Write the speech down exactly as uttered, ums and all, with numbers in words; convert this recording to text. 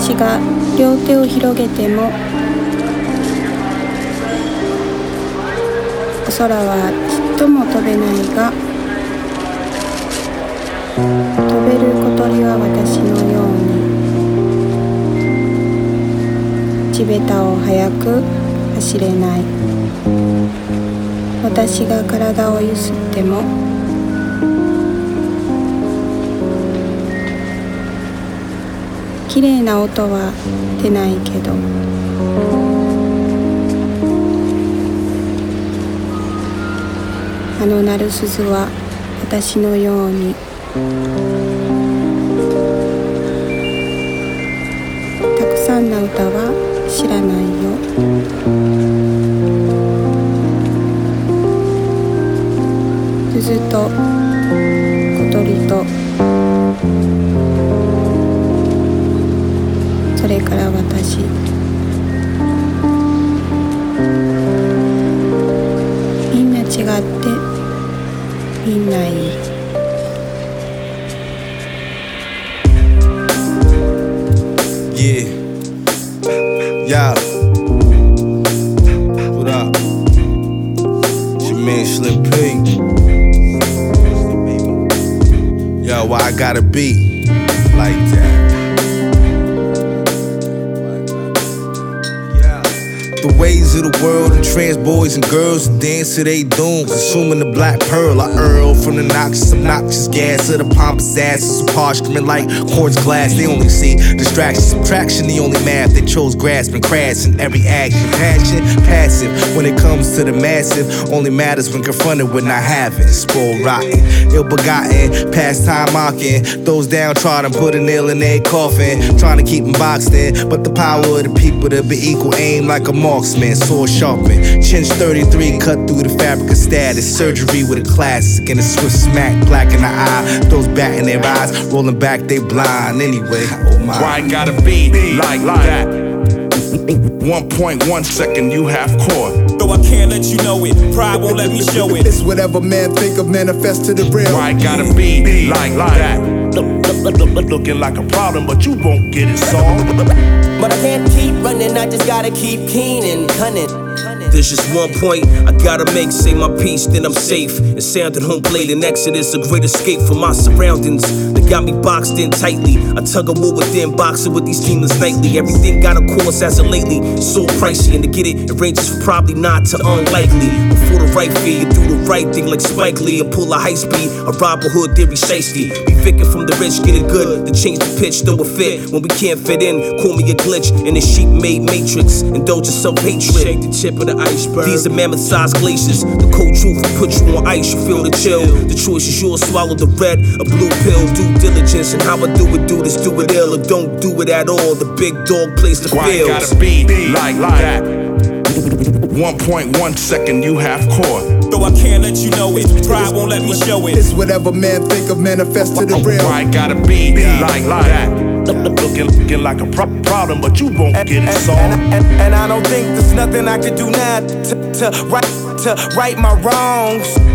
私が両手を広げてもお空はちっとも飛べないが、飛べる小鳥は私のように地べたを速く走れない。私が体をゆすっても綺麗な音は出ないけど、あの鳴る鈴は私のようにたくさんの歌は知らないよ。鈴と小鳥とそれから私、みんな違ってみんないい。 Yeah, yo, what up? It's your man Slim Pink. Yo, why I gotta be like that? The ways of the world and trans boys and girls dance to they doom, consuming the black pearl. I earl from the noxious, obnoxious gas of the pompous asses who parchment like quartz glass. They only see distraction, subtraction, the only math they chose grasping crass in every action. Passion, passive, when it comes to the massive, only matters when confronted with not having. Spoiled rotten, ill-begotten, pastime mocking those downtrodden, put a nail in their coffin, trying to keep them boxed in. But the power of the people to be equal, aim like a marksman, sword sharpened, chinch thirty-three, cut through the fabric of status. Surgery with a classic and a swift smack, black in the eye, those bat in their eyes, rolling back they blind. Anyway, oh my. Why it gotta be like that? one point one second you half caught. Though I can't let you know it, pride won't let me show it. It's whatever man think of manifest to the real. Why it gotta be like that? Looking like a problem, but you won't get it solved. But I can't keep running, I just gotta keep keen and cunning. There's just one point I gotta make, say my piece, then I'm safe. And sounded home blade in Exodus, a great escape from my surroundings. They got me boxed in tightly. I tug a war within, boxing with these demons nightly. Everything got a course as of lately, so pricey. And to get it, it ranges from probably not to unlikely. Before the right fee, you do the right thing like Spike Lee and pull a high speed, a Robin Hood theory shiesty. Be vicking from the rich, get it good, to change the pitch, throw a fit. When we can't fit in, call me a glitch in the sheep-made matrix. Indulge your self-hatred, shake the tip of the iceberg. These are mammoth-sized glaciers. The cold truth will put you on ice, you feel the chill. The choice is yours, swallow the red, a blue pill. Due diligence and how I do it, do this, do it ill, or don't do it at all. The big dog plays the Why fields. Why gotta be like that? one point one second you half caught. Though I can't let you know it, pride won't let me show it. It's whatever man think of manifest to the real. Why it gotta be like that? Looking, looking like a pro- problem, but you won't and, get it and, solved. And, and, and I don't think there's nothing I could do now to, to, right, to right my wrongs.